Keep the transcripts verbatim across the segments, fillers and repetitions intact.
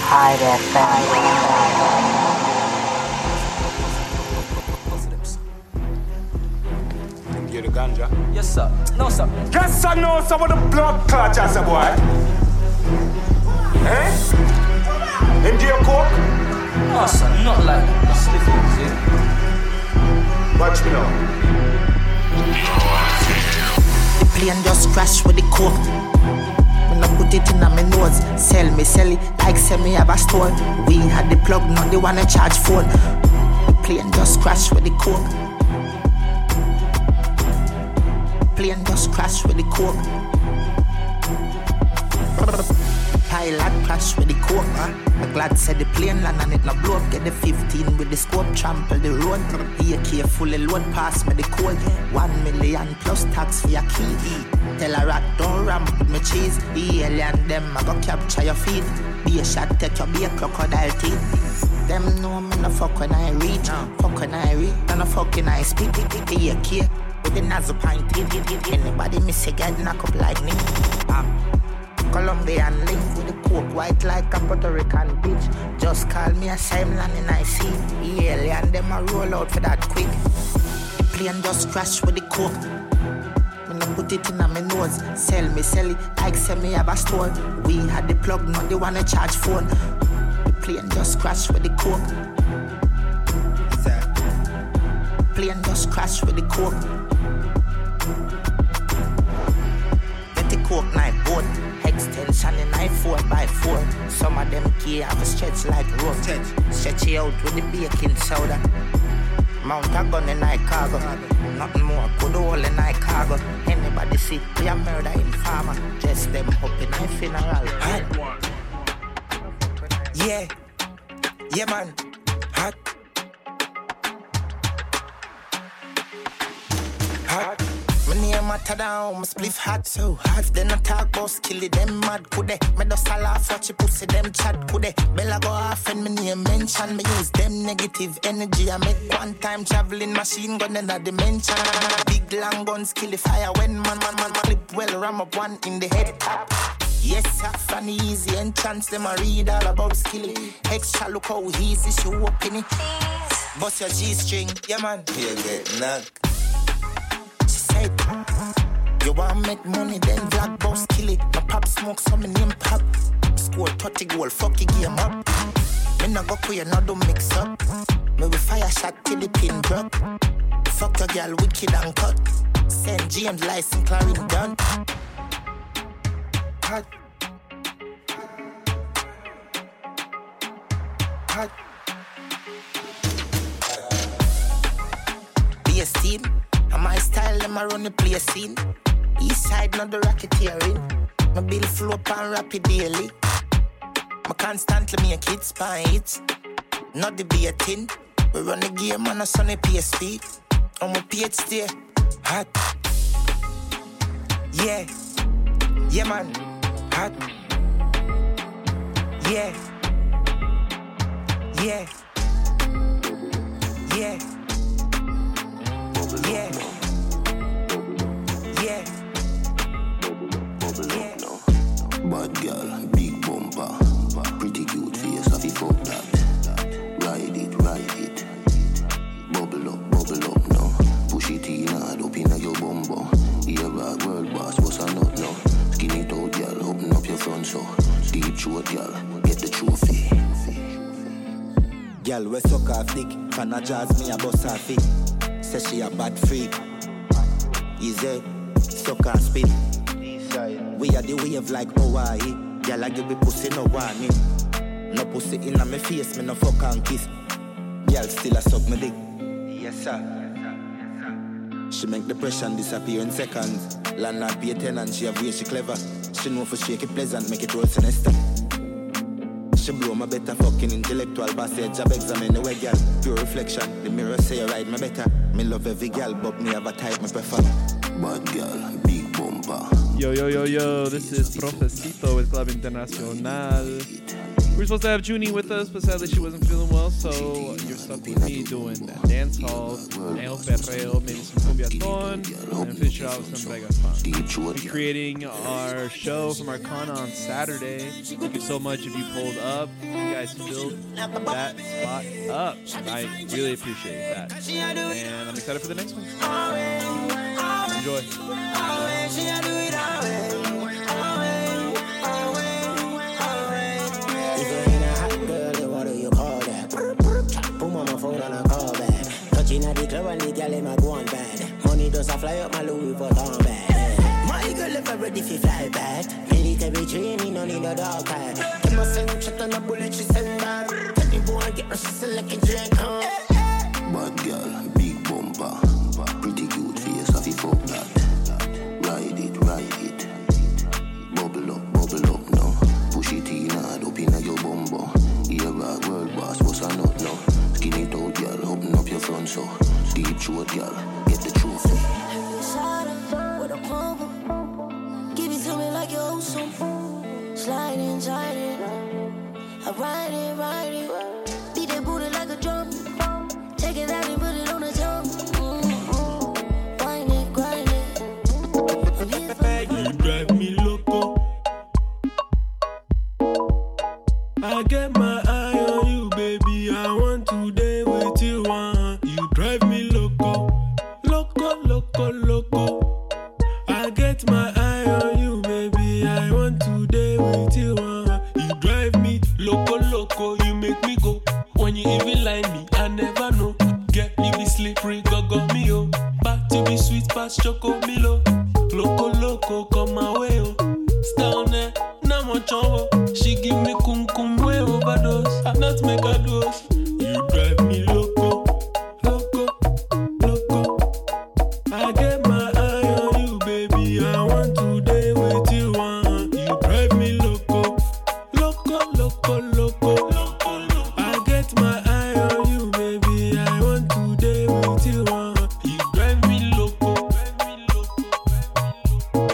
Hide F M. Get the ganja? Yes, sir. No, sir. Yes, sir, no, sir, with the blood clot, as a boy. Eh? And do you coke? No, sir, not like that. Slipping, see? Watch me now. The plane just crashed with the coke. When I put it in my nose, sell me, sell it like sell me have a store. We had the plug, not the one I charge phone. The plane just crashed with the coke. Plane just crashed with the coke. Pilot crashed with the coke, huh? I'm glad said the plane land and it no blow up. Get the fifteen with the scope, trample the road. A K fully load, pass me the code. One million plus tax for your key. Tell a rat don't ramp with me cheese. The alien them I go capture your feet. Be a shot, take your be a crocodile teeth. Them know me no fuck when I reach. Fuck when I reach, and no fucking I speak. A K with the nozzle pint. Anybody miss a get knock up like me. Ah. Colombian link with the coke white like a Puerto Rican bitch. Just call me a Simon and I see the alien them a roll out for that quick. The plane just crashed with the coke. When I put it in my nose, sell me, sell it like sell me have a store. We had the plug, not the one I charge phone. The plane just crashed with the coke. The plane just crashed with the coke. Get the coke knife boat. Extension in I four by four. Some of them key have a stretch like rope. Stretch it out with the baking soda. Mount a gun in I cargo. Nothing more, put the hole in I cargo. Anybody see we a murder in farmer. Just them up in I funeral. Hot. Yeah. Yeah man. Hot. Hot. My name matter down, my spliff hot so hot. Then I talk about skilly, them mad could they? Me just a laugh, watch you pussy, them chat could they? Bella go off and my name mention. Me use them negative energy. I make one time traveling machine gun in a dimension. Big long gun skilly fire when man man man clip well ram up one in the head top. Yes, sir, funny easy entrance. Them a read all about skilly. Extra look how easy she open it. Bust your G-string, yeah man. You get knocked. You want make money, then black boss kill it. My pop smoke, so my name pop. Score thirty goal, fuck your game up. Me no go queer, no do mix up. Me we fire shot till the pin drop. Fuck a girl, wicked and cut. Saint James license, Clarence done. Hot. Hot. Be a steam. And my style, them a run the place scene. East side, not the racketeering. My bill flow up and rapid daily. I constantly make it, spy it. Not the baiting. We run the game on a sunny P S P. On my P H D, hot. Yeah. Yeah, man. Hot. Yeah. Yeah. Yeah. Yeah. Yeah. Yeah. Bad girl, big bumper, pretty cute face, happy fuck that. Ride it, ride it. Bubble up, bubble up now. Push it in hard up in your bumper. Here bad world boss, what's a nut now? Skin it out, girl, open up your front so. Deep throat, girl, get the trophy. Girl, we suck her thick. Fan a jazz, me a bust her feet. Say she a bad freak. Easy, suck and spit. We are the wave like Hawaii. Girl, I give me pussy no warning. No pussy in my face, me no fuck and kiss. Girl, still a suck me dick. Yes, sir. She make depression disappear in seconds. Landlord pay tenant, she have way she clever. She know for shake it pleasant, make it roll sinister. She blow my better fucking intellectual passage. Job examine the way, girl. Pure reflection. The mirror say you ride me better. Me love every girl, but me have a type me prefer. Bad girl, big bumper. Yo, yo, yo, yo. This is Profecito with Club Internacional. We were supposed to have Junie with us, but sadly she wasn't feeling well, so you're stuck with me doing dance halls, El Perreo, maybe some cumbiaton, and finish it out with some reggaeton. We'll be creating our show from our con on Saturday. Thank you so much if you pulled up. You guys filled that spot up. I really appreciate that. And I'm excited for the next one. Enjoy. Phone on a call back. Touching at the club and the girl in my go on bad. Money does a fly up my Louis Vuitton bag. My girl if I'm ready for fly back. Military training, no need no dog tag. Get my send shot on a bullet, she send back. Tell the boy get my sister like a drink, huh? Bad girl, big bumper. Pretty cute face, have you fuck that. Ride it, ride it. Bubble up, bubble up now. Push it in hard up in your bumbo. You're a world boss, what's a nut now? Skin it out, girl, open up your front so deep throat, girl, get the truth. With a pump, give it to me like your old son. Slide in, slide in. I ride it, ride it. Beat that booty like a drum. Take it out and put it on the tongue. Mm-hmm. Grind it, grind it. I'm here for you. Drive me loco. I get my eye on you, baby. I want to day with you. Uh. You drive me loco, loco, loco, loco. I get my eye on you, baby. I want to day with you. Uh. You drive me loco, loco. You make me go. When you even lie me, I never know. Get me be slippery, go go me oh. Back to be sweet past choco milo. Loco, loco, come my way oh. Down there, now my chumbo. She give me kum kum way overdose. I not make a dose. You drive me loco, loco, loco. I get my eye on you, baby. I want to day with you. Uh. You drive me loco, loco, loco, loco. I get my eye on you, baby. I want to day with you. Uh. You drive me loco, drive me loco, drive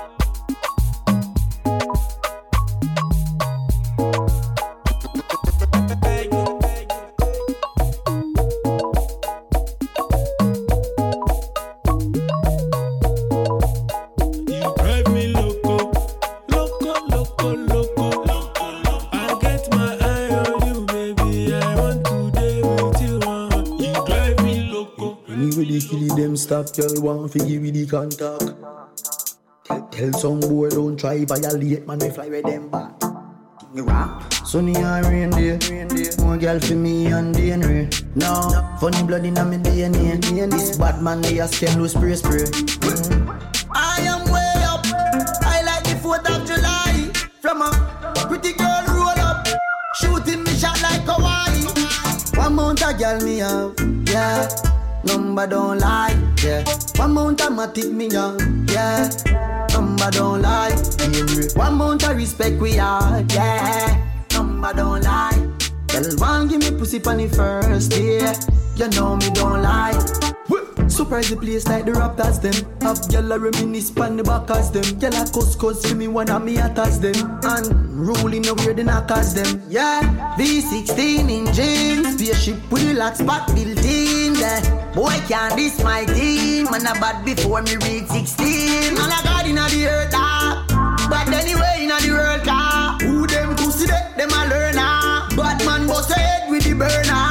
me loco. Loco, loco, loco. I get my eye on you, baby. I want to day with you. Uh. You drive me loco. Anyway, they kill them stop, girl, want to give me the contact. Tell, tell some boy don't try violate, man, I fly with them back. Sunny and rain day, more girl for me and D N A. No, funny blood in my D N A. This bad man, they a scale loose spray spray. Mm. I am way up. I like the fourth of July. From a pretty girl roll up, shooting me shot like Hawaii. One mount a girl me have, yeah. Number don't lie, yeah. One mount a matic me have, yeah. Number don't lie, yeah. One mount a respect we are, yeah. Number don't lie. Girl, one give me pussy on the first day. You know me don't lie. Surprise the place like the Raptors them. Have gyal a reminisce pon the backers them. Gyal a cuss cuss for me one of me attacks them. And rolling over the knockers them. Yeah, V sixteen in jeans, spaceship with the lock spot built in there. Boy can't diss my team. Man a bad before me reach sixteen. Man a god inna the earth ah. But anyway inna the world car. Who them pussy de, them a learner. Bad man bust head with the burner.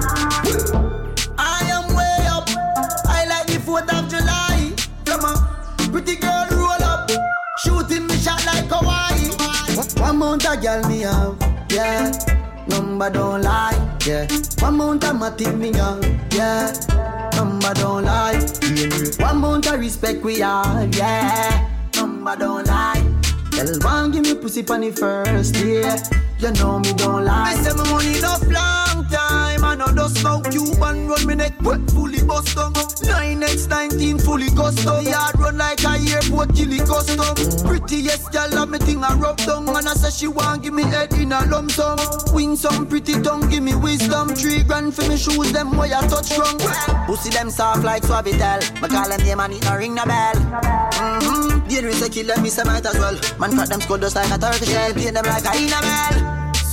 I am way up. I like the fourth of July. From a pretty girl roll up, shooting me shot like Hawaii. One mount a girl me have, yeah. Number don't lie, yeah. One mount a matic me have, yeah. Number don't lie, yeah. One mount a respect we have, yeah. Number don't lie. Girl, one give me pussy on the first day. You know me don't lie. I say my money enough long time. I know just smoke Cuban run me neck wet fully bust down. nine X nineteen fully custom. Yard run like a airport chili custom. Prettiest girl have me thing a rub down. And I say she want give me head in a lump sum. Win some pretty tongue give me wisdom. Three grand for me shoes them where I touch from. Pussy them soft like Suavitel. Me call them name and it no ring no bell. Mm-hmm. The enemy say kill them me say might as well. Man crack them skull just like a turkey shell. Paint them like a enamel.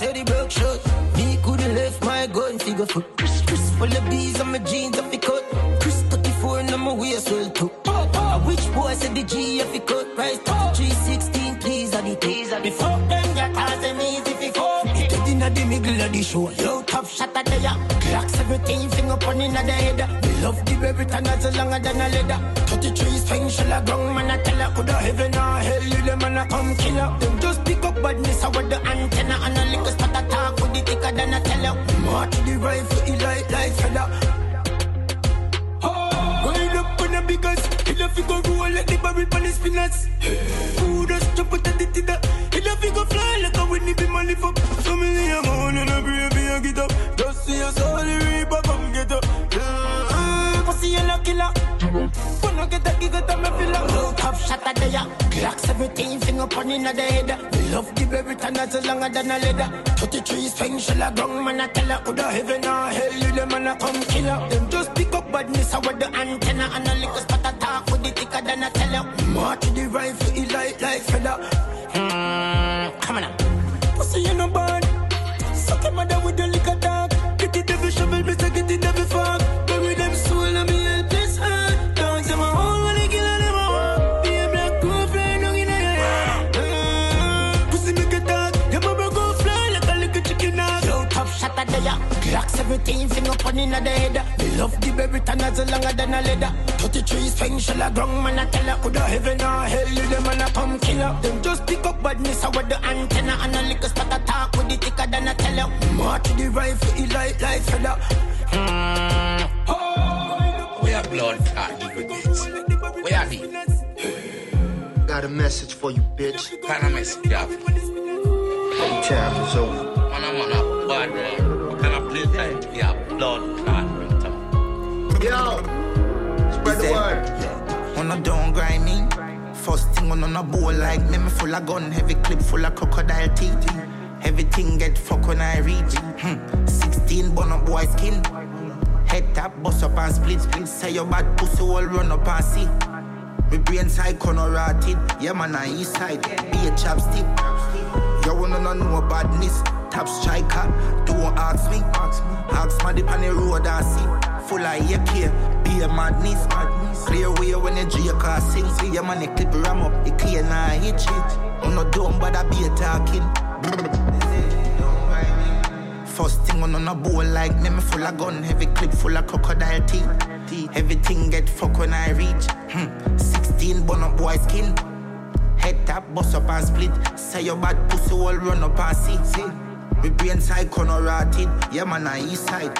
till the broke shot. Me couldn't left my gun figure foot. Chris, Chris, full of bees on my jeans off the cut. Chris thirty-four and my waist well too. A which boy said the G off the cut. Price three sixteen, please, are the teas are the fuck them that has them easy fi fuck. It dead inna the middle of the show. Low top shot at the ya. Clocks everything finger pon inna the head. We love the baby tan as longer than a leather. thirty-three swing shell a ground man a tell her. Coulda heaven or hell you them man a come kill her. Them just pick up badness with the antenna and a lick spot attack with the thicker than a teller. March the rifle he light like feather. Wind up on the biggest. He love you go roll like the barrel pan the spinners. Who does jump out of the tida? He love you go fly like a winnie be my lift up. So many a man and a baby a get up. Just see us all the reaper come get up. Pussy and a killer. Wanna get a gig out of my filler. Low top shot at the ya. Clocks everything finger pon inna the head. We love the baby tan as longer than a leather. thirty-three swing shell a ground man a tell her. Coulda heaven or hell you them man a come kill her. Them just pick up badness with the antenna and a lick spot attack with the thicker than a teller. March the rifle he light like feather. Hmm, come on now. Pussy you no bad. Suck him mother with the liquor dog. Get it every shovel, me say get it every fog. Bury them soul and me help this heart. Down to my home when they kill all them all. Be a black girl flying down in the air. Pussy make it dog. Your mama go fly like a little chicken dog. Low top shot at the ya. Clocks everything finger pon inna the head. We love the baby tan as longer than a leather. thirty-three swing shell a ground man a tell her. Coulda heaven or hell you them man a come kill her. Them just pick up badness with the antenna and a lick spot attack with the thicker than a teller. March the rifle he light like feather. Hmm. We are blood clot dividends. We are the. Got a message for you, bitch. Kind of message you have? Your time is over. Man, I'm on a bad one. What kind of place like we are blood clot? Yo, spread the word. On a down grinding. First thing on on a bowl like me, me full of gun, heavy clip full of crocodile teeth. Everything get fuck when I reach. Hmm. sixteen bun up boy skin. Head tap, bust up and split, split. Say your bad pussy all run up and see. My brain side corner rotted. Yeah man, on east side, be a chapstick. You wanna know badness. Top striker, don't ask me. Ask me dip on the road and see. Full of A K, be a madness. Clear way when the G car sing. See your man, the clip ram up, it clear now hit shit. I'm not dumb, but I be a talking. First thing on on a bowl like me, me full of gun, heavy clip full of crocodile teeth. Everything get fuck when I reach. Hmm. sixteen bun up boy skin. Head tap, bust up and split. Say your bad pussy all run up and see. See. My brain side corner rotted. Yeah man, on east side.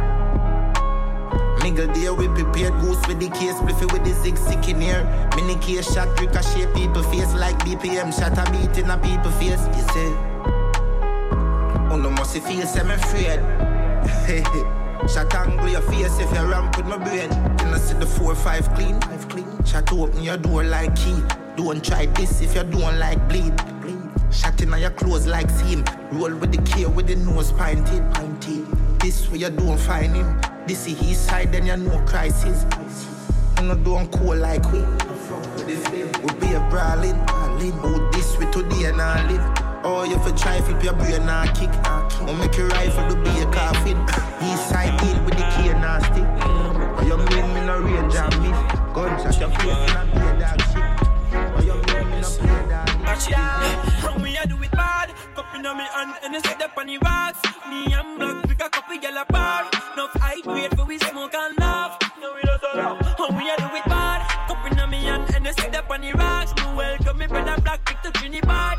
Nigga there we prepared goose with the case, spliffy with the zig sick in here. Mini case shot, ricochet people face like B P M shot a beat in a people face. You say, oh no must feel I'm afraid. Shot angle your face if you ramp with my brain. Then I see the four five clean, five clean. Shot open your door like key. Don't try this if you don't like bleed. bleed. Shot in your clothes like seam. Roll with the K with the nose pinted. pinted. This way you don't find him. This is his side, then you know crisis. You know don't cool like we. We be a brawling. Oh, this way today and I live. Oh, you for try flip your brain and kick. Or make your rifle to be a coffin. East side deal with the key nasty. Or you mean me no range and miss. Guns at your face and be a dog shit. Or you mean me no play dog. How me I do it bad? Cupping on me hand and I set up on the rocks. Me and blood pick a couple yellow bar. No I wait for we smoke and laugh. No we don't talk. How me I do it bad? Cupping on me hand and I set up on the rocks. Me welcome me brother black pick to Trinidad.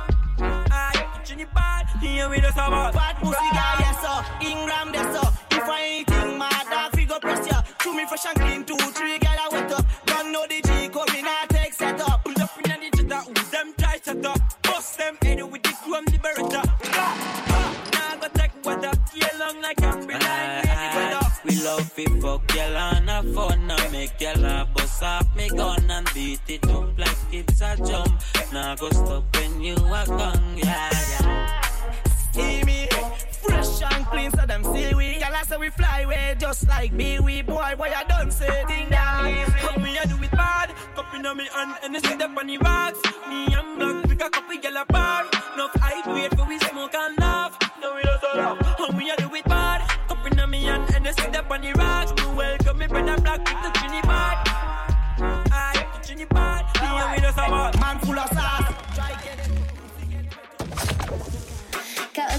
Here we just about bad pussy guy, yes sir. Ingram, yes sir. If I anything mad, dog figure press ya. To me fresh and clean, two, three, girl I wet up. Don't know the G coming, I take set up. Pull up in the jitter, who them try set up. Bust them head with the chrome the beretta. Now go take weather, kill long like I'm like we love it fuck girl and have fun. Now make girl a bust off me gun and beat it up like it's a jump. Now go stop when you are gone, yeah, yeah. See me, fresh and clean, so them see we. Girl, I say we fly away just like me. We boy, boy, I don't say thing down. How me I do it bad? Cupping on me hand and I sit up on the rocks. Me and blood, pick a couple girl apart. No I wait for we smoke and laugh.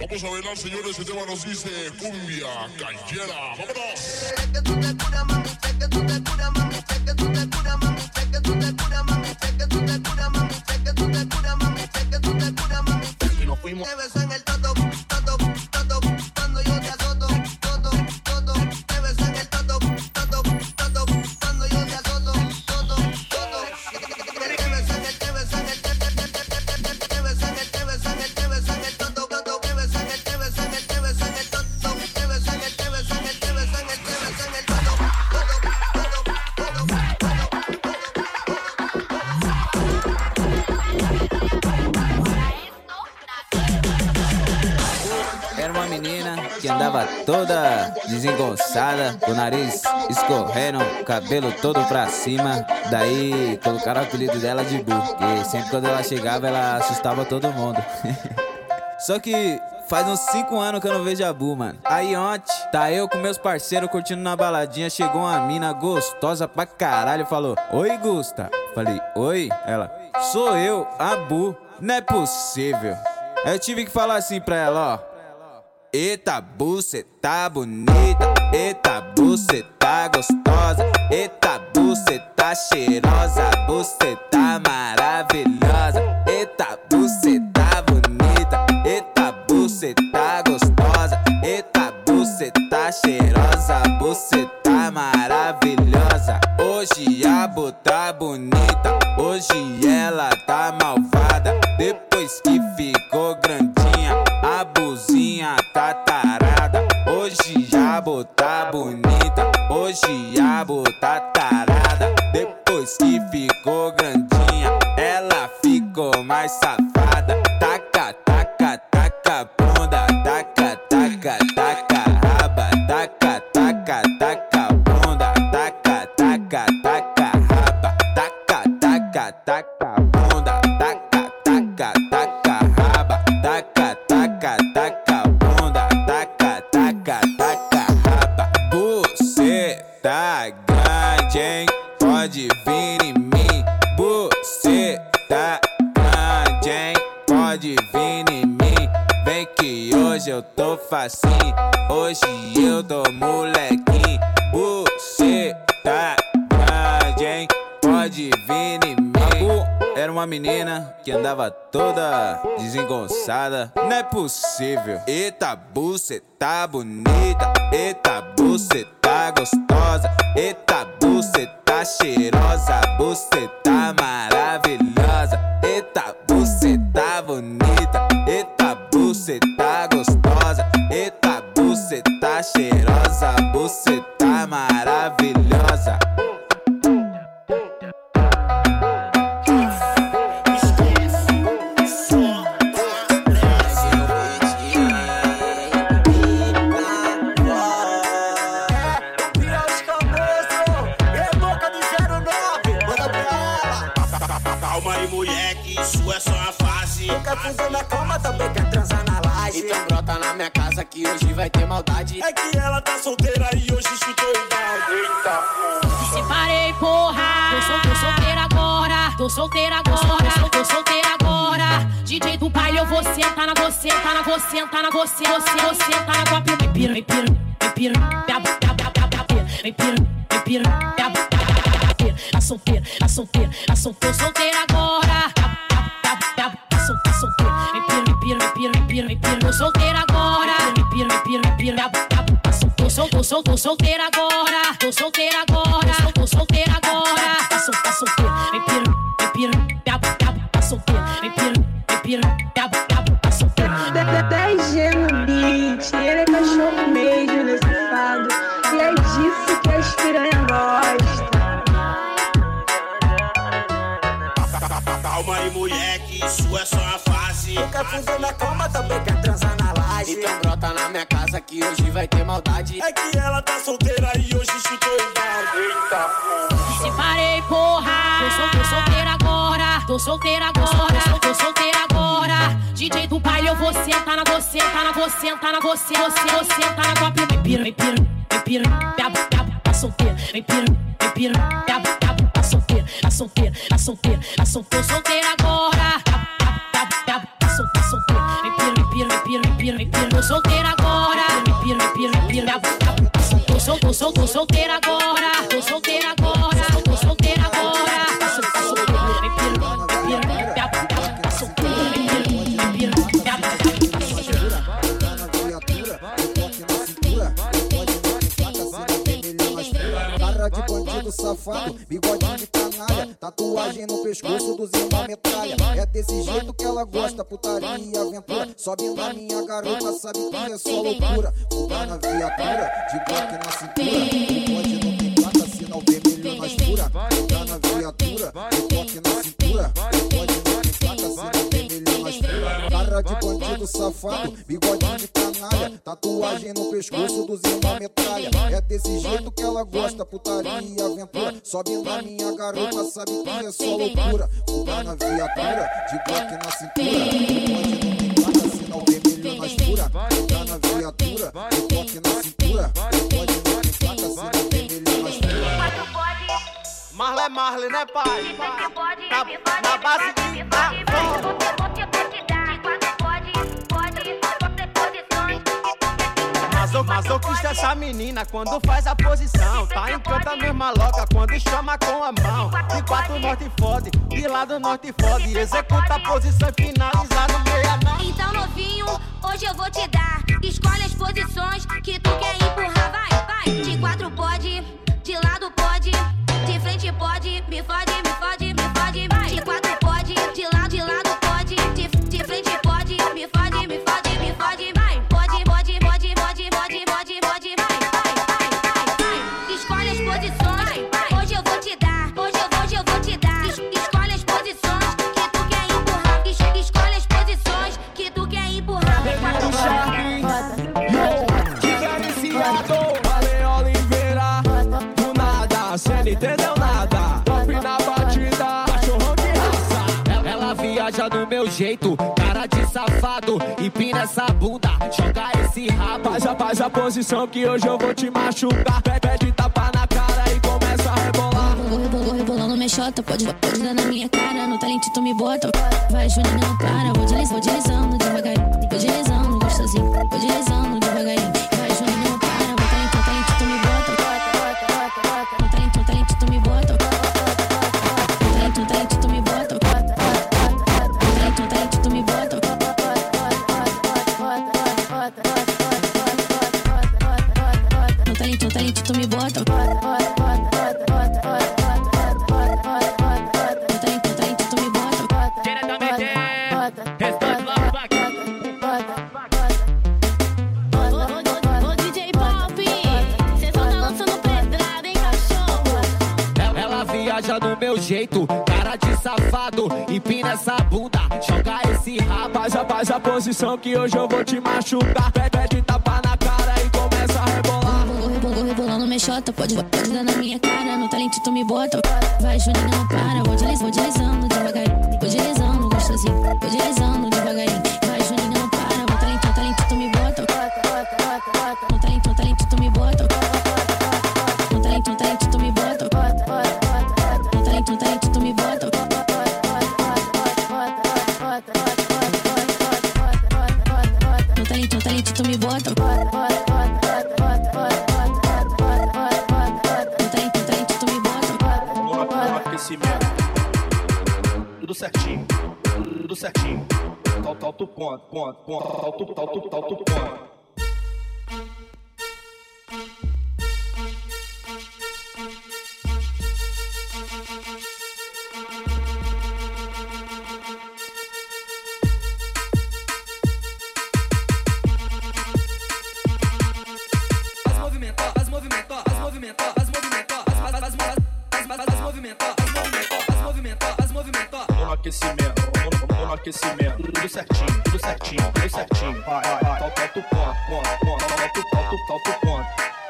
Vamos a bailar, señores, ese tema nos dice cumbia callera. ¡Vámonos! Y nos fuimos. Te beso en el toto, toto, toto, cuando yo te azoto, toto, toto. Te beso en el toto, toto, toto, cuando yo te azoto, toto, toto. Te beso en el, te beso en el, te beso en el, te beso en el, te beso en el, te beso en el toto, toto. Te beso en el, te beso en el, te beso en el toto. Te beso en el, te beso en el, te beso en el, te beso en el toto, toto, toto, toto. Era uma menina que andava toda desengonçada, com o nariz escorrendo, cabelo todo pra cima. Daí colocaram o apelido dela de Bu, que sempre quando ela chegava ela assustava todo mundo. Só que faz uns cinco anos que eu não vejo a Bu, mano. Aí ontem, tá eu com meus parceiros curtindo na baladinha, chegou uma mina gostosa pra caralho, falou: "Oi, Gusta." Falei: "Oi?" Ela: "Sou eu, a Bu." Não é possível. Aí eu tive que falar assim pra ela, ó: "Eita, Bu, cê tá bonita. Eita, Bu, cê tá gostosa. Eita, Bu, cê tá cheirosa. Bu, cê tá maravilhosa. Eita, Bu, cê tá bonita. Eita, Bu, cê tá gostosa. Eita, Bu, cê tá cheirosa. Bu, cê tá maravilhosa. Hoje a Bu tá bonita. Hoje ela tá malvada. Depois que ficou grandinha, a Buzinha tá tarada. Hoje a Bu tá bonita. Hoje a Bu tá tarada. Depois que ficou grandinha, ela ficou mais safada. Taca, taca, taca bunda. Taca, taca, taca raba. Taca, taca, taca bunda. Taca, taca, taca raba. Taca, taca, taca bunda. Taca, taca, taca raba. Taca, taca, taca bunda. Taca, taca, taca raba. Você tá grande, hein? Pode vir em mim. Você tá grande, hein? Pode vir em mim. Vem que hoje eu tô facinho. Hoje eu tô molequinho. Você tá grande, hein? Pode vir em mim. A Bu era uma menina que andava toda desengonçada. Não é possível. Eita, Bu, cê tá bonita. Eita, Bu, cê tá gostosa. Eita, Bu, cê tá cheirosa. Bu, cê tá maravilhosa. Eita, Bu, cê tá bonita. Eita, Bu, cê tá gostosa. Eita, Bu, cê tá cheirosa. Bu, cê tá maravilhosa. Calma aí, moleque, isso é só uma fase. Não quer fuder na cama, também quer transar na laje. Então brota na minha casa que hoje vai ter maldade. É que ela tá solteira e hoje chutou o balde. Eita, me separei, porra. Tô, sol, tô solteira agora. Tô solteira agora. Tô, tô solteira agora. D J do baile, eu vou sentar na você, tá na você, sentar na você, você, você, tá na copinha. Me pira, me pira, me pira, me pira, me pira, a solteira, a solteira, a solteira, solteira agora. A solteira, me pira, me pira, me pira, me pira, me pira, tô solteira agora. Me pira, me pira, me pira, tô solteira, tô solteira agora. Tô solteira agora, tô solteira agora. A solteira, me pira, me pira, a solteira, me pira, me pira, a solteira. dez G no beat, ele é cachorro mesmo nesse fado. E é disso que as piranha gosta. Calma aí, moleque, isso é só uma fase. Não quer fuder na cama, também quer transar na laje. Então brota na minha casa que hoje vai ter maldade. É que ela tá solteira e hoje chutou o balde. Eita, me separei, porra. Tô, sol, tô solteira agora. Tô solteira agora. Tô, tô solteira agora. D J do baile, eu vou sentar na você, tá na você, sentar na você, você, você, tá na copinha. Me pira, me pira, me pira, a solteira, me pira, me pira, a solteira, a solteira, a solteira, a solteira, tô solteira agora. A solteira, me pira, me pira, me pira, me pira, me pira. solteira agora, tô solteira agora, tô solteira agora. Passo, passo, me pira, me pira, me pira, passo, me pira, me pira, me Cara de bandido safado, bigodinho de canalha, tatuagem no pescoço dos irmãos metralha. É desse jeito que ela gosta, putaria e aventura. Sobe na minha garota, sabe que é só loucura. Fugar na viatura, de bloco na cintura. Pode não tem placa, sinal vermelho nas fura. Fugar na viatura, de bloco na cintura. Pode não tem placa, sinal vermelho nas fura. Cara de bandido safado, bigodinho de canalha, tatuagem no pescoço dos irmãos metralha. É desse jeito que ela gosta, putaria e aventura. Sobe na minha garota, sabe que é só loucura. Fugar na viatura, de bloco na cintura. Pode não tem placa, sinal vermelho nas fura. Fugar na viatura, de bloco na cintura. Pode não tem placa, sinal vermelho nas fura. Marley, Marley, né, pai? Na, na base de Masoquista essa menina quando faz a posição. Tá encanta mesma loca quando chama com a mão. De quatro norte fode, de lado norte fode. Executa a posição e finaliza no meia não. Então novinho, hoje eu vou te dar. Escolhe as posições que tu quer empurrar. Vai, vai. De quatro pode, de lado pode, de frente pode. Me fode, me fode, me fode. Vai. De quatro pode, de lado, de lado pode, de, de frente pode. Me fode, me fode, me fode. Vai. Pode, pode, pode, pode, pode, pode, pode. Vai, vai, vai, vai, vai. Escolhe as posições. Hoje eu vou te dar. Hoje eu, hoje eu vou te dar. Es, escolhe as posições que tu quer empurrar. Es, escolhe as posições que tu quer empurrar. Ale Oliveira, do nada, cê não entendeu nada. Top na batida, cachorrão de raça. Ela viaja do meu jeito, cara de safado. Empina essa bunda, joga esse rabo. Faz a, faz a posição que hoje eu vou te machucar. Pede tapa na cara e começa a rebolar. Vou rebolando, rebolando minha xota. Pode, pode dar na minha cara, no talento tu me bota. Vai, Juninho, não para. Vou deslizando, vou deslizando devagarinho. Vou deslizando, gostosinho. Vou deslizando devagarinho. Vai, Juninho, não para. Vou talento, talento tu me bota. No talento, talento tu me bota. No talento, talento tu me bota. No talento, talento tu me bota. No talento, talento tu me bota. Do meu jeito, cara de safado, empina essa bunda, joga esse rabo. Faz a, faz a posição que hoje eu vou te machucar. Pede tapa na cara e começa a rebolar. Vou rebolando, rebolando minha xota. Pode, pode dar na minha cara, no talento tu me bota. Vai, Juninho, não para. Vou deslizando, vou deslizando devagarinho. Vou deslizando, gostosinho. Vou deslizando devagarinho. Vai, Juninho, não para. Vou talento, talento tu me bota. No talento, talento tu me bota. No talento, talento tu me bota. No talento, talento tu me bota. No talento, talento tu me bota. No talento, talento tu me bota. No aquecimento. Tudo certinho, tudo certinho. Tal, tal, tu ponto, ponto, ponto. Tal, tu, tal, tu, tal, tu ponto. Aquecimento, no, no aquecimento, tudo certinho, tudo certinho, tudo certinho. Vai, vai, vai, tal, tal, tu ponto, ponto, ponto, tal, tu, tal, tu, tal, tu ponto.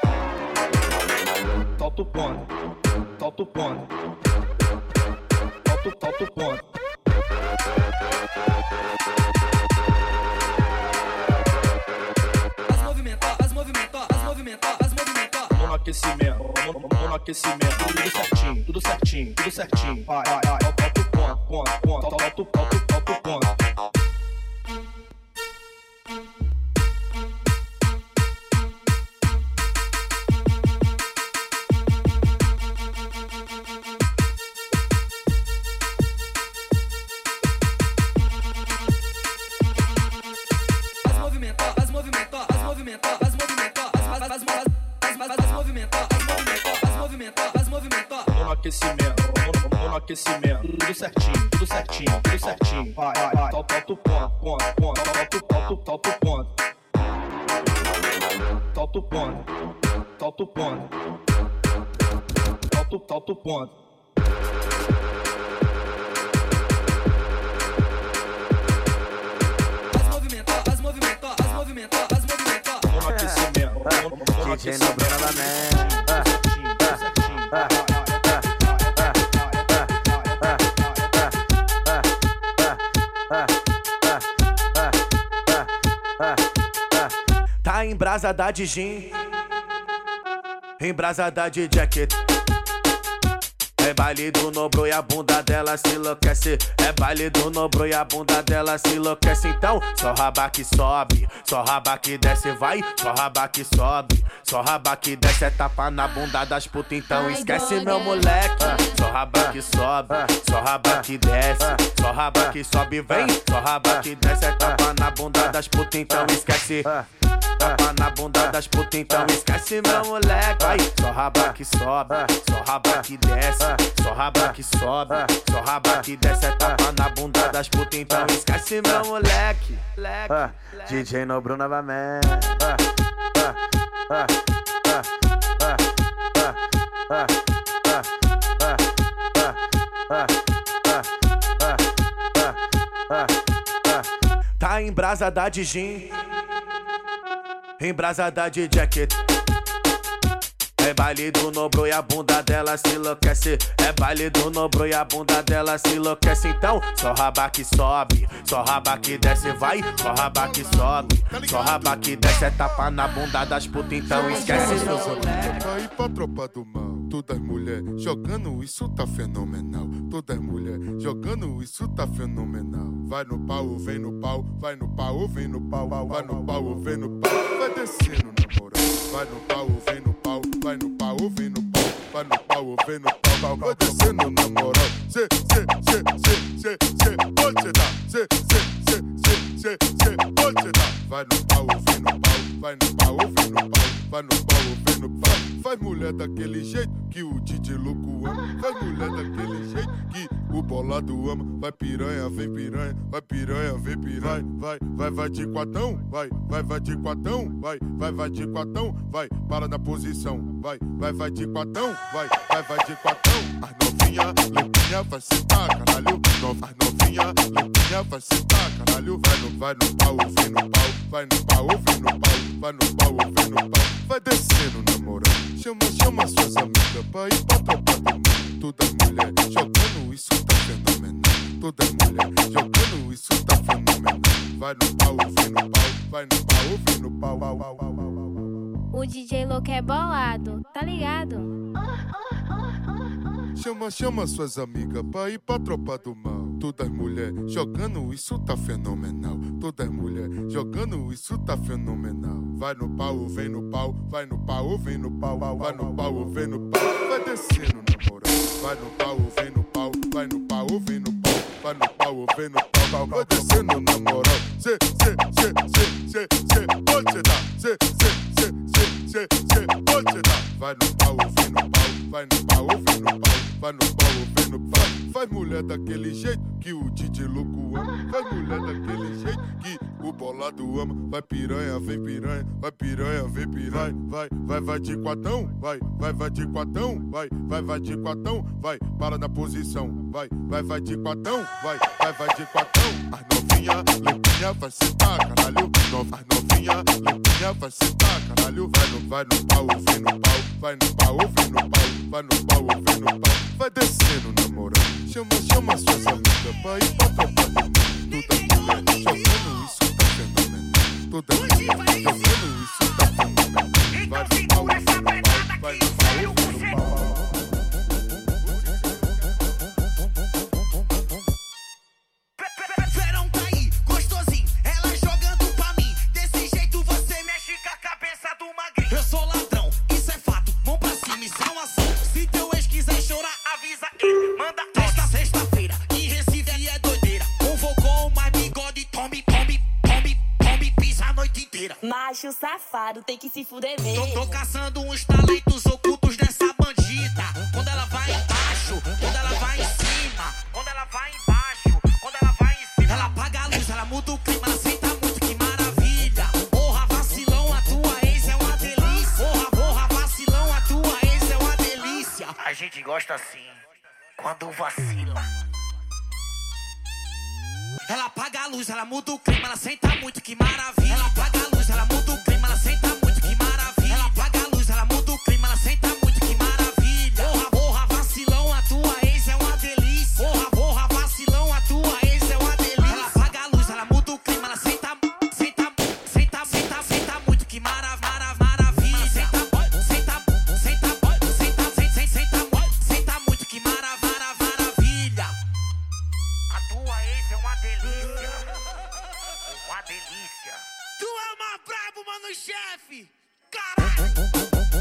Tal, tu ponto, tal, tu ponto. Tal, tu, tal, tu ponto. Faz movimentar, faz movimentar, faz movimentar, faz movimentar. No aquecimento, no, no aquecimento, tudo certinho, tudo certinho, tudo certinho. Vai, vai, vai, tal, tal, tu ponto, ponto, ponto, tal, tu, tal, tu, tal, tu ponto. movimento, faz movimento, faz movimento, faz movimento, faz faz faz faz movimento, faz movimento, faz movimento, faz movimento. Tô no aquecimento, tô no aquecimento, tudo certinho, tudo certinho, tudo certinho. Vai, vai, vai, solta o ponto, ponto, ponto, solta o ponto, solta o ponto. Solta o ponto, solta o ponto, solta, solta o ponto. Faz movimento, faz movimento, faz movimento, faz movimento. Tô no aquecimento, tô no aquecimento. Tá embrasada de gin, embrasada de jacket. É baile do Nobro e a bunda dela se enlouquece. É baile do Nobro e a bunda dela se enlouquece. Então, só raba que sobe, só raba que desce, vai. Só raba que sobe, só raba que desce. É tapa na bunda das putas, então esquece meu moleque. Só raba que sobe, só raba que desce. Só raba que sobe, vem. Só raba que desce. É tapa na bunda das putas, então esquece. Tapa na bunda das putas, então esquece meu moleque. Vai, só raba que sobe, só raba que desce. Só raba que sobe, só raba que desce. É tapa na bunda das putas, então esquece meu moleque. D J Nobro novamente. Tá embrasada de gin, embrasada de jacket. É baile do Nobro e a bunda dela se enlouquece. É baile do Nobro e a bunda dela se enlouquece. Então, só raba que sobe, só raba que desce, vai. Só raba que sobe, só raba que desce. É tapa na bunda das putas, então esquece meu moleque. Vai pra tropa do mal, todas mulheres jogando isso tá fenomenal. Todas mulheres jogando isso tá fenomenal. Vai no pau, vem no pau, vai no pau, vem no pau, vai no pau, vem no pau. Vai descendo na moral, vai no pau, vem no pau. Vai no pau, vem no pau, vai no pau, vem no pau, vai descendo na moral. Cê, cê, cê, cê, cê, cê, onde cê tá? Cê, cê, cê, cê, cê, cê, onde cê tá? Vai no pau, vem no pau, vai no pau, vem no pau, vai no pau, vem no pau. Faz mulher daquele jeito que o D J louco ama. Faz mulher daquele jeito que o bolado ama. Vai piranha, vem piranha, vai piranha, vem piranha. Vai, vai, vai de quatão, vai, vai, vai de quatão, vai, vai, vai de quatão, vai, para na posição. Vai, vai, vai de quatão, vai, vai, vai de quatão. As novinha, lepinha, vai sentar, caralho. As novinha, lepinha, vai sentar, caralho. Vai no, vai no pau, vem no pau, vai no pau, vem no pau, vai no pau, vem no pau. Vai descendo na moral. Chama, chama suas amigas pra ir pra tropa do mundo. Todas mulheres jogando isso tá fenomenal. Todas mulheres jogando isso tá fenomenal. Vai no pau, vem no pau, vai no pau, vem no pau, pau, pau, pau, pau. O D J louco é bolado, tá ligado? Chama, chama suas amigas pra ir pra tropa do mal. Todas mulheres jogando isso tá fenomenal. Todas mulheres jogando isso tá fenomenal. Vai no pau, vem no pau, vai no pau, vem no pau, vai no pau, vem no pau. Vai descendo na moral. Vai no pau, vem no pau, vai no pau, vem no pau, vai no pau, vem no pau, vai descendo na moral. Cê, cê, cê, cê, cê, cê, onde cê tá? Cê, cê, cê, cê, cê, cê, onde cê tá? Vai no pau, vem no pau, vai no pau, vem no pau, vai no pau, vem no pau. Faz mulher daquele jeito que o D J louco ama. Faz mulher daquele jeito que o bolado ama. Vai piranha, vem piranha, vai piranha, vem piranha. Vai, vai, vai de quatão, vai, vai, vai de quatão, vai, vai, vai de quatão, vai, para na posição. Vai, vai, vai de quatão, vai, vai, vai de quatão. As novinha, lepinha, vai sentar, caralho. As novinha, lepinha, vai sentar, caralho. Vai no, vai no pau, vem no pau, vai no pau, vem no pau, vai no pau, vem no pau. Vai descendo na moral. Chama, chama suas amigas pra ir pra tropa do mundo. Todas mulheres jogando isso tá fenomenal. Todas mulheres jogando isso tá fenomenal. Vai no pau, vem no pau, vai no pau, vem no pau. Verão tá aí, gostosinho, ela jogando pra mim. Desse jeito você mexe com a cabeça do magrinho. Eu sou ladrão, isso é fato, mão pra cima, isso é uma ação. Se teu ex quiser chorar, avisa ele, manda esta sexta-feira. Em Recife é doideira, convocou mais bigode, tombe, tombe, tombe, tombe, pisa a noite inteira. inteira. Macho safado, tem que se fuder mesmo. Tô, tô caçando uns talentos ocultos dessa bandida. Quando ela vai embaixo, quando ela vai em cima. Quando ela vai embaixo, quando ela vai em cima. Ela apaga a luz, ela muda o clima, ela senta muito, que maravilha. Porra, vacilão, a tua ex é uma delícia. Porra, porra, vacilão, a tua ex é uma delícia. A gente gosta assim, quando vacila. Ela apaga a luz, ela muda o clima, ela senta muito, que maravilha. Ela apaga a luz, ela muda o clima, ela senta muito, que maravilha. Ela apaga a luz, ela muda o clima, ela senta muito, que maravilha. Porra, porra, vacilão, a tua ex é uma delícia. Porra, porra, vacilão, a tua ex é uma delícia. Ela apaga a luz, ela muda o clima, ela senta, senta, senta, senta, senta muito, que mara, mara, maravilha. Senta, senta, senta, senta, senta, senta, senta muito, que mara, mara, maravilha. A tua ex é uma delícia. Uma delícia. Tu é uma brabo, mano, chefe. Caralho.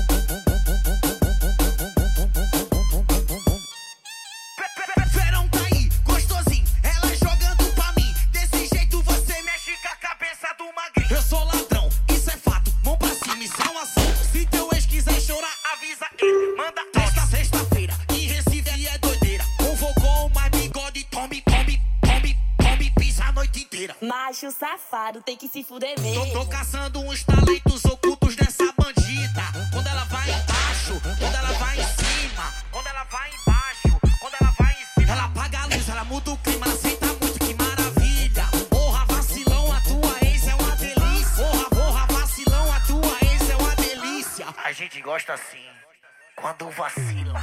Verão tá aí, gostosinho. Ela jogando pra mim. Desse jeito você mexe com a cabeça do magrinho. Eu sou ladrão, isso é fato. Mão pra cima, isso é uma ação. Se teu ex quiser chorar, avisa ele. Manda esta sexta-feira. Em Recife é doideira. Convocou mais bigode, tome, tome, tome, tome, pisa a noite inteira. Macho safado, tem que se fuder mesmo. Tô, tô caçando uns talentos ocultos dessa bandida. Quando ela vai embaixo, quando ela vai em cima. Quando ela vai embaixo, quando ela vai em cima. Ela apaga a luz, ela muda o clima, ela senta muito, que maravilha. Porra, vacilão, a tua ex é uma delícia. Porra, porra, vacilão, a tua ex é uma delícia. A gente gosta assim, quando vacila.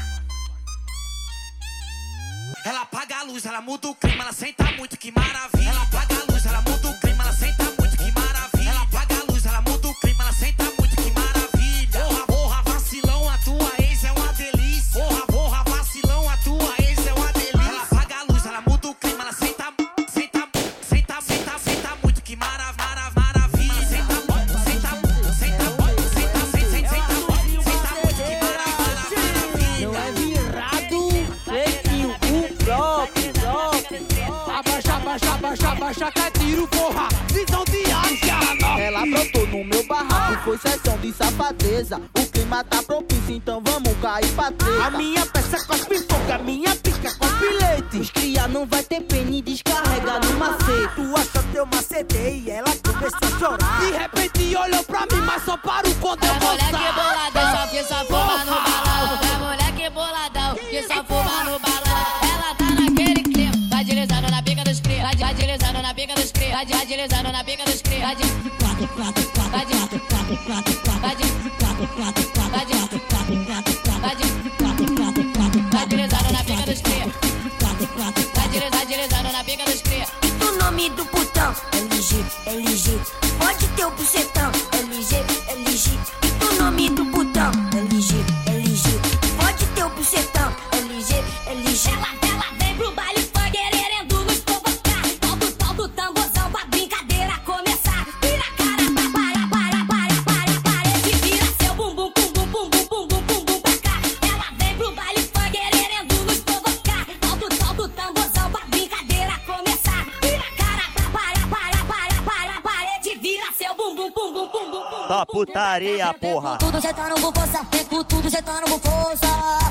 Ela apaga a luz, ela muda o clima, ela senta muito, que maravilha. Ela apaga a luz, ela muda o clima, ela senta muito, que maravilha. Ela apaga a luz, ela muda o clima, ela senta muito, que maravilha. Porra, porra, vacilão, a tua ex é uma delícia. Porra, porra, vacilão, a tua ex é uma delícia. Ela apaga a luz, ela muda o clima, ela senta, senta, senta, senta, senta muito, que mara, mara, maravilha. Senta, senta, senta, senta, senta, senta, senta muito, que mara, maravilha. Não é virado, fresquinho, o próprio, próprio. Abaixa, abaixa, abaixa, abaixa, que é tiro, porra. Visão de acha. Ela brotou no meu barraco, foi sessão de safadeza. O clima tá propício, então vamos cair pra treta. A minha peça cospe fogo, a minha pica cospe leite. Os cria não vai ter pena e descarrega no macete. Tu achou teu macete e ela começou a chorar. De repente olhou pra mim, mas só parou quando eu gostar. É moleque boladão, só que só fuma no balão. É moleque boladão, que só fuma no balão. Ela tá naquele clima, vai deslizando na pica dos cria. Vai deslizando na pica dos cria. Vai deslizando na pica dos cria. Vai de quatro, quatro, quatro, vai de quatro, quatro, quatro, vai de quatro, quatro, quatro, vai de quatro, quatro, quatro, vai de quatro, quatro, quatro, vai deslizando na pica dos cria. Quatro, quatro, vai deslizando na pica dos cria. O nome do putão, L G, L G. Pode ter o bucetão, L G, L G. O nome do putão, L G, L G. Pode ter o bucetão, L G, L G. Ela, ela vem pro baile funk querendo nos provocar. Solta o tal do tamborzão pra brincadeira começar. Vira a cara, para, para, para, para, parede. Vira seu bumbum, pum, bum, pum, bum, pum, bum, pum, bum pra cá. Ela vem pro baile funk querendo nos provocar. Solta o tal do tamborzão pra brincadeira começar. Vira a cara, para, para, para, para, parede. Vira seu bumbum, pum, bum, pum, bum, pum. Tá putaria, porra. Tudo sentando com força, vem com tudo sentando com força.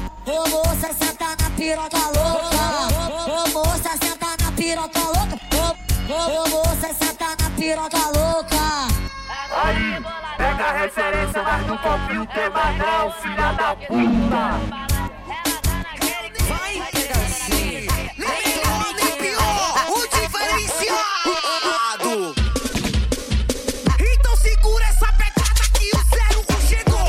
Ô moça, senta na piroca louca. Ô moça, senta na piroca louca. Ô, ô, ô moça, senta na piroca louca. Aí, pega a referência, mas não copia o tema não, filha da puta. Vai, pedacinho. Nem melhor, nem pior. O diferenciado. Então segura essa pegada que o zero um chegou.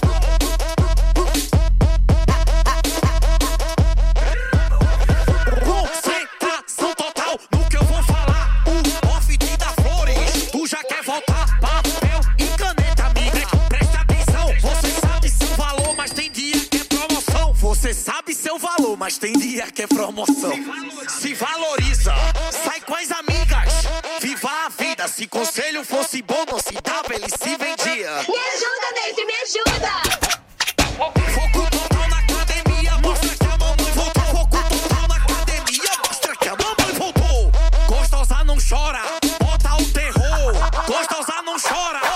Concentração total no que eu vou falar. O off te dá flores. Tu já quer voltar? Papel e caneta, amiga. Presta atenção. Você sabe seu valor, mas tem dia que é promoção. Você sabe seu valor, mas tem dia que é promoção. Se valoriza, sai com as amigas. Viva a vida, se conselho fosse bom, não se dava, ele se vendia. Me ajuda, Nate, me ajuda. Foco total na academia, mostra que a mamãe voltou. Foco total na academia, mostra que a mamãe voltou. Gostosa não chora, bota o terror. Gostosa não chora,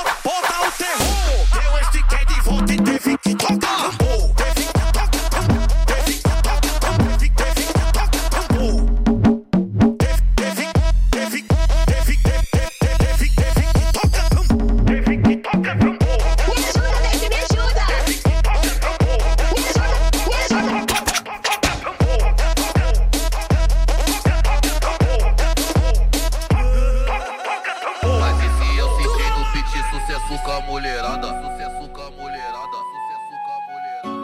sucesso com a mulherada, sucesso com a mulherada, sucesso com a mulherada.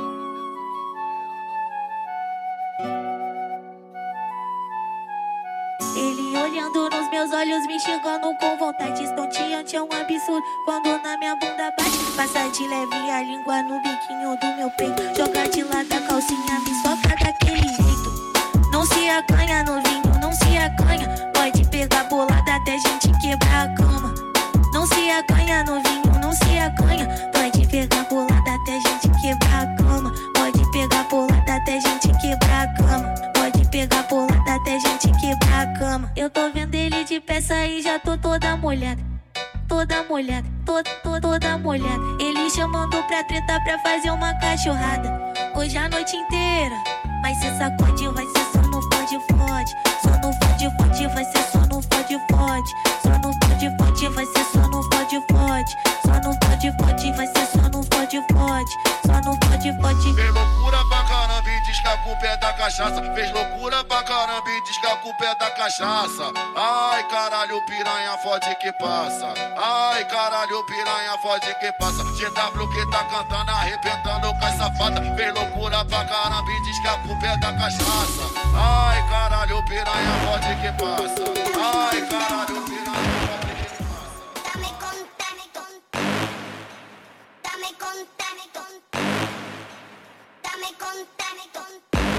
Ele olhando nos meus olhos, me enxergando com vontade estonteante, é um absurdo quando na minha bunda bate. Passa de leve a língua no biquinho do meu peito, joga de lado a calcinha, me soca daquele jeito. Não se acanha novinho, não se acanha, pode pegar bolada até gente quebrar a cama. Não se acanha novinho, não se acanha, pode pegar bolada até gente quebrar a cama. Pode pegar bolada até gente quebrar a cama. Pode pegar bolada até gente quebrar a cama. Eu tô vendo ele de peça e já tô toda molhada, toda molhada, toda, toda, toda molhada. Ele chamando pra treta pra fazer uma cachorrada hoje a noite inteira. Mas se sacode vai ser só no fode fode, só no fode fode vai ser só no fode fode, só no fode fode vai ser só no fode fode, só no fode fode vai ser só no fode fode, só no fode fode. Fez loucura pra caramba e diz que a culpa é da cachaça. Fez loucura pra caramba e diz que a culpa é da cachaça. Ai caralho, piranha fode que passa. Ai caralho, piranha fode que passa. G W que tá cantando, arrebentando com as safadas. Fez loucura pra caramba e diz que a culpa é da cachaça. Ai caralho, piranha fode que passa. Ai caralho, piranha fode que passa. Dame con, dame con, dame con, dame con, dame con, dame con,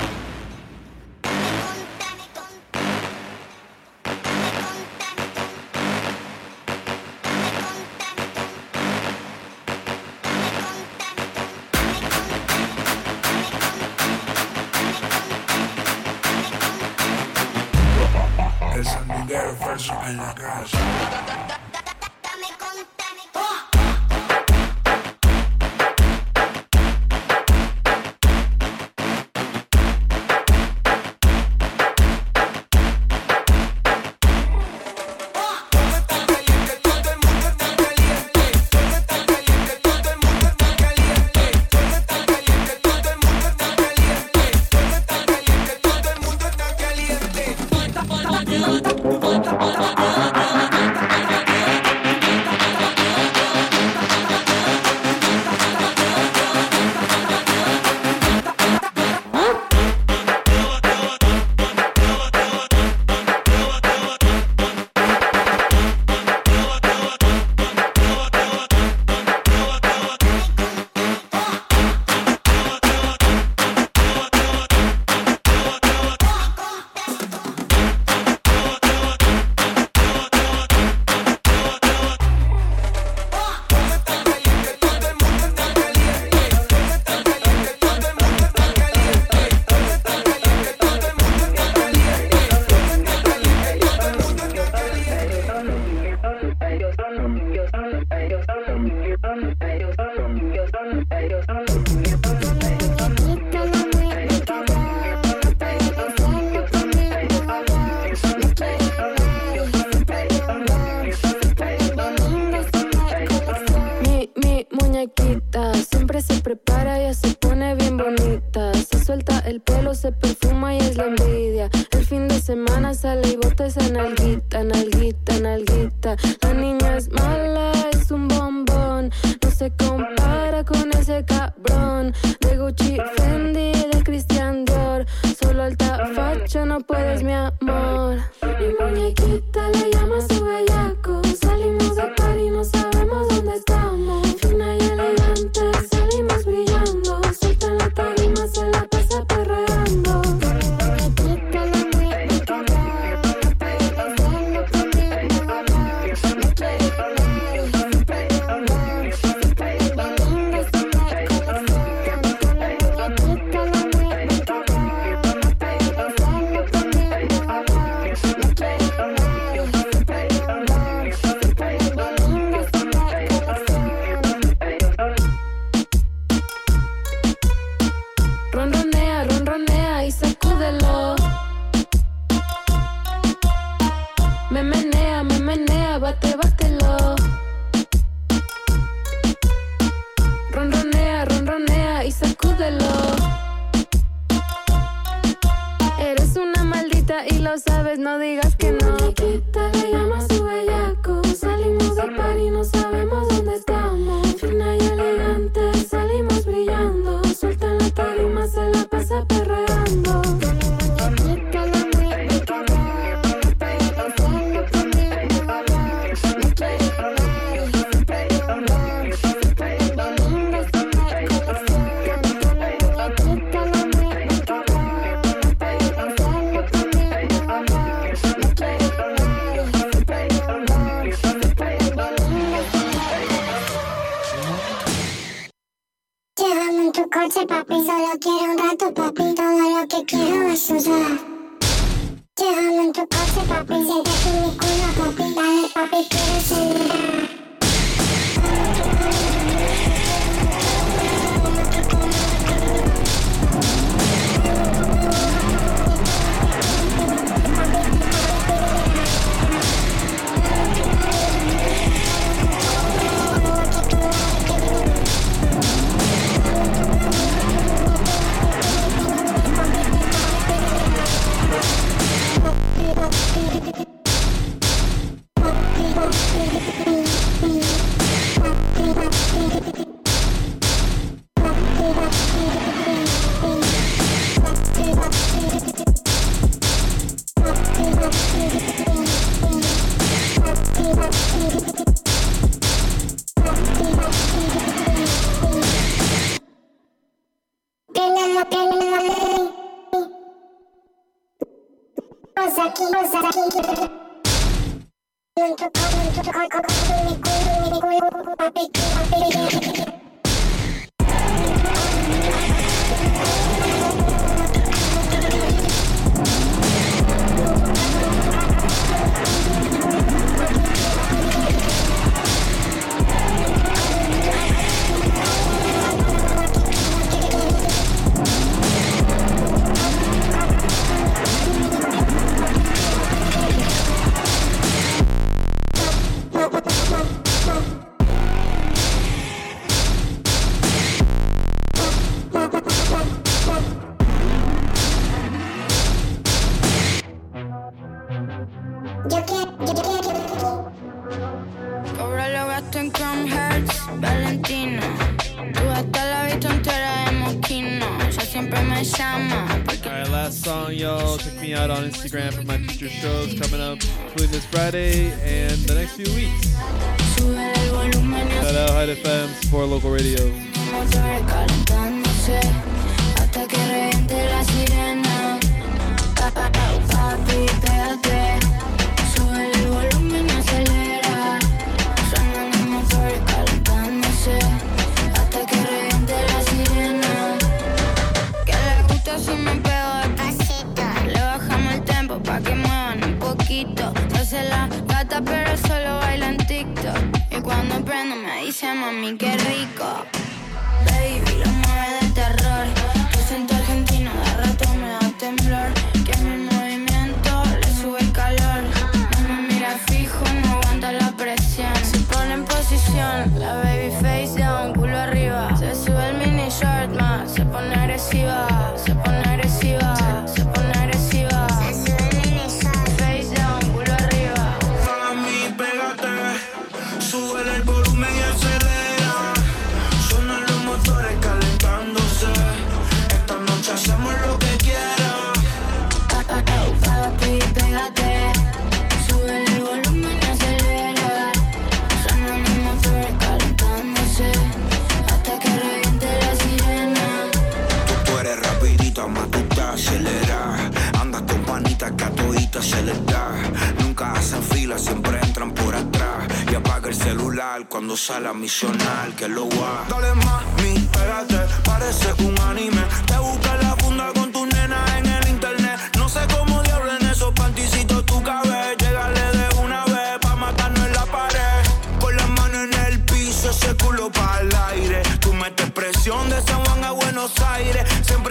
dame con, dame con, dame con, dame con, El sandunguero verso en la casa. Muñequita le llama a su bellaco. Salimos del party y no sabemos dónde está. noche, papi. Solo quiero un rato, papi. Todo lo que quiero es usar. Llévame en tu coche, papi. Siéntate en mi culo, papi. Dale, papi, quiero acelerar. Instagram for my future shows coming up including this Friday and the next few weeks. Shout out Hyde F M, support local radio. Pero solo baila en TikTok. Y cuando prendo me dice mami qué rico. Baby lo mueve de terror. Tu acento argentino de rato me da temblor. Que a mi movimiento le sube el calor. No me mira fijo, no aguanta la presión. Se pone en posición, la baby face down, culo arriba. Se sube el mini short más, se pone agresiva. Se pone agresiva, se pone agresiva. Sube el volumen y acelera. Suenan los motores calentándose. Esta noche hacemos lo que quieras. Papi, pégate. Sube el volumen y acelera. Suenan los motores calentándose. Hasta que reviente la sirena. Tú eres rapidita, más tú te aceleras. Andas con panitas que a toditas se les da. Nunca hacen fila, siempre entran por atrás. Y apaga el celular cuando sale a misionar, que lo va. Dale mami, pégate, parece un anime. Te busca la funda con tu nena en el internet. No sé cómo diablo en esos panticitos tú cabes. Llegale de una vez pa' matarnos en la pared. Con las manos en el piso, ese culo pa'l aire. Tú metes presión de San Juan a Buenos Aires. Siempre